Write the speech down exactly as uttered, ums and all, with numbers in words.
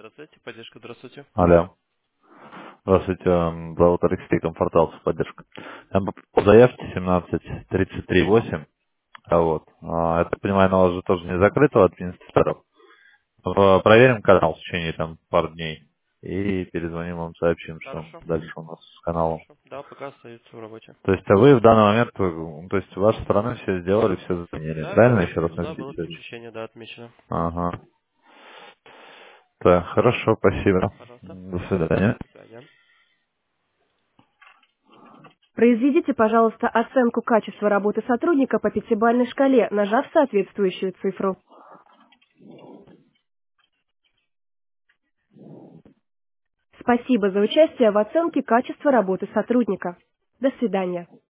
Здравствуйте, поддержка, здравствуйте. Алло. Здравствуйте, м, зовут Алексей, Комфортал, поддержка. Там по заявке семнадцать тридцать три восемь. А вот. А, я так понимаю, она уже тоже не закрыта у администраторов. Про- Проверим канал в течение там пару дней. И перезвоним вам, сообщим, что Хорошо, дальше у нас с каналом. хорошо. Да, пока остается в работе. То есть а вы в данный момент, э, то есть с вашей стороны все сделали, все заняли. Да, Правильно было, еще раз да, было написать? подключение, да, отмечено. Ага. Так, хорошо, спасибо. Пожалуйста. До свидания. До свидания. Произведите, пожалуйста, оценку качества работы сотрудника по пятибалльной шкале, нажав соответствующую цифру. Спасибо за участие в оценке качества работы сотрудника. До свидания.